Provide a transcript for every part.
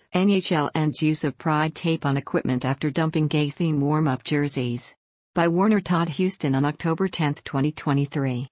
NHL ends use of Pride tape on equipment after dumping gay-themed warm-up jerseys. By Warner Todd Houston on October 10, 2023.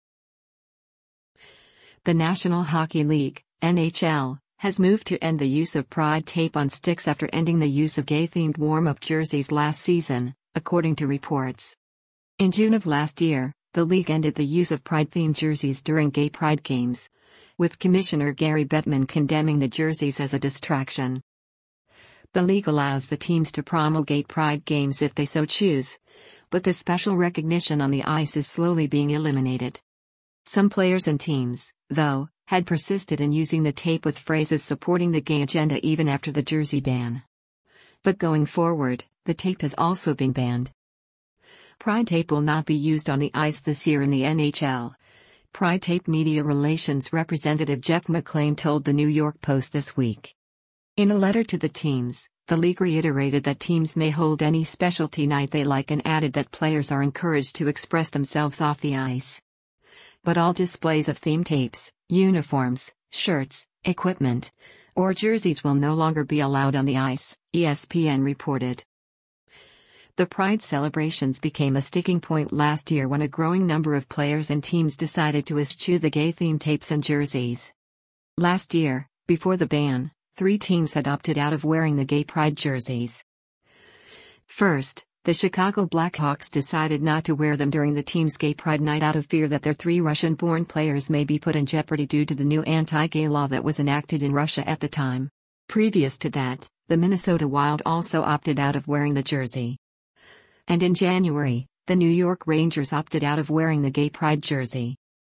The National Hockey League, NHL, has moved to end the use of Pride tape on sticks after ending the use of gay-themed warm-up jerseys last season, according to reports. In June of last year, the league ended the use of Pride-themed jerseys during gay Pride games, with Commissioner Gary Bettman condemning the jerseys as a distraction. The league allows the teams to promulgate Pride games if they so choose, but the special recognition on the ice is slowly being eliminated. Some players and teams, though, had persisted in using the tape with phrases supporting the gay agenda even after the jersey ban. But going forward, the tape has also been banned. Pride tape will not be used on the ice this year in the NHL. Pride tape media relations representative Jeff McLean told the New York Post this week. In a letter to the teams, the league reiterated that teams may hold any specialty night they like and added that players are encouraged to express themselves off the ice. But all displays of theme tapes, uniforms, shirts, equipment, or jerseys will no longer be allowed on the ice, ESPN reported. The Pride celebrations became a sticking point last year when a growing number of players and teams decided to eschew the gay-themed tapes and jerseys. Last year, before the ban, 3 teams had opted out of wearing the gay Pride jerseys. First, the Chicago Blackhawks decided not to wear them during the team's gay Pride night out of fear that their 3 Russian-born players may be put in jeopardy due to the new anti-gay law that was enacted in Russia at the time. Previous to that, the Minnesota Wild also opted out of wearing the jersey. And in January, the New York Rangers opted out of wearing the gay Pride jersey.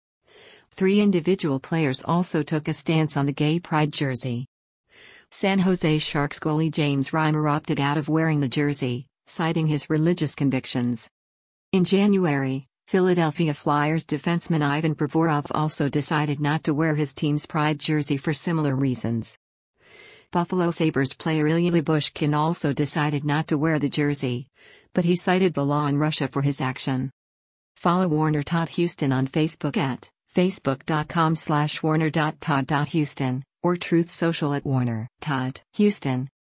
3 individual players also took a stance on the gay Pride jersey. San Jose Sharks goalie James Reimer opted out of wearing the jersey, citing his religious convictions. In January, Philadelphia Flyers defenseman Ivan Provorov also decided not to wear his team's Pride jersey for similar reasons. Buffalo Sabres player Ilya Lyubushkin also decided not to wear the jersey, but he cited the law in Russia for his action. Follow Warner Todd Houston on Facebook at facebook.com/warner.todd.houston or Truth Social at Warner Todd Houston.